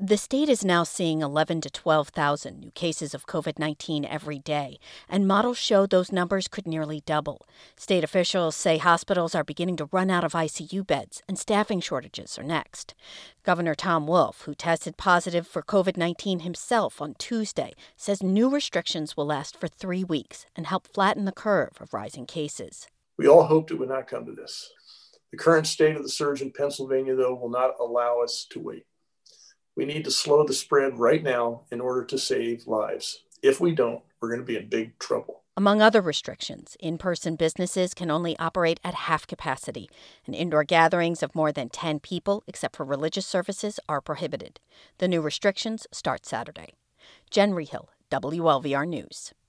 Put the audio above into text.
The state is now seeing 11 to 12,000 new cases of COVID-19 every day, and models show those numbers could nearly double. State officials say hospitals are beginning to run out of ICU beds, and staffing shortages are next. Governor Tom Wolf, who tested positive for COVID-19 himself on Tuesday, says new restrictions will last for 3 weeks and help flatten the curve of rising cases. We all hoped it would not come to this. The current state of the surge in Pennsylvania, though, will not allow us to wait. We need to slow the spread right now in order to save lives. If we don't, we're going to be in big trouble. Among other restrictions, in-person businesses can only operate at half capacity, and indoor gatherings of more than 10 people, except for religious services, are prohibited. The new restrictions start Saturday. Jen Rehill, WLVR News.